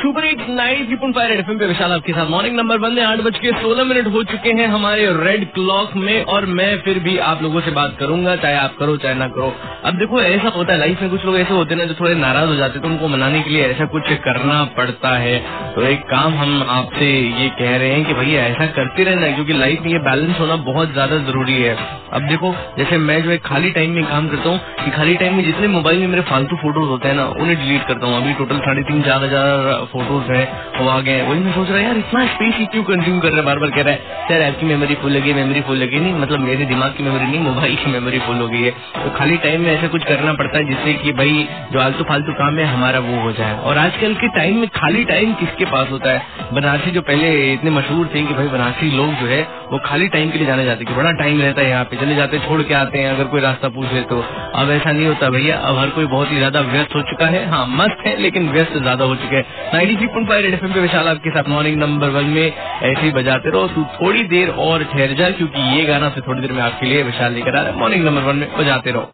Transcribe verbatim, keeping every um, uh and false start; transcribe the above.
Super eight nine three point five Red FM पे विशाल आपके साथ मॉर्निंग नंबर वन में आठ बज के सोलह मिनट हो चुके हैं हमारे रेड क्लॉक में, और मैं फिर भी आप लोगों से बात करूंगा, चाहे आप करो चाहे ना करो। अब देखो, ऐसा होता है लाइफ में, कुछ लोग ऐसे होते हैं ना जो थोड़े नाराज हो जाते हैं, तो उनको मनाने के लिए ऐसा कुछ करना पड़ता है। तो एक काम हम आपसे ये कह रहे हैं कि भैया ऐसा करते रहना, क्योंकि लाइफ में ये बैलेंस होना बहुत ज्यादा जरूरी है। अब देखो, जैसे मैं जो है खाली टाइम में काम करता हूँ कि खाली टाइम में जितने मोबाइल में मेरे फालतू फोटोज होते हैं ना, उन्हें डिलीट करता हूँ। अभी टोटल साढ़े तीन चार हजार फोटोज है वो आ गए। वही मैं सोच रहा है यार, इतना स्पेस ही क्यों कंज्यूम कर रहा है। बार बार कह रहा है सर आपकी मेमोरी फुल लगी, मेमोरी फुल लगी। नहीं, मतलब मेरे दिमाग की मेमोरी नहीं, मोबाइल की मेमोरी फुल हो गई है। तो खाली टाइम में ऐसा कुछ करना पड़ता है जिससे कि भाई जो आलतू फालतू काम है हमारा वो हो जाए। और आजकल के टाइम में खाली टाइम किसके पास होता है। बनारसी जो पहले इतने मशहूर थे कि भाई बनारसी लोग जो है वो खाली टाइम के लिए जाने जाते कि बड़ा टाइम रहता है यहाँ पे, चले जाते छोड़ के आते हैं अगर कोई रास्ता पूछे तो। अब ऐसा नहीं होता भैया, अब हर कोई बहुत ही ज्यादा व्यस्त हो चुका है। हाँ, मस्त है लेकिन व्यस्त ज्यादा हो चुके हैं। Ninety three point five Red FM पे विशाल आपके साथ मॉर्निंग नंबर वन में ऐसे ही बजाते रहो। तू थोड़ी देर और ठहर जा, क्योंकि ये गाना से थोड़ी देर में आपके लिए विशाल लेकर आ रहा है। मॉर्निंग नंबर वन में बजाते रहो।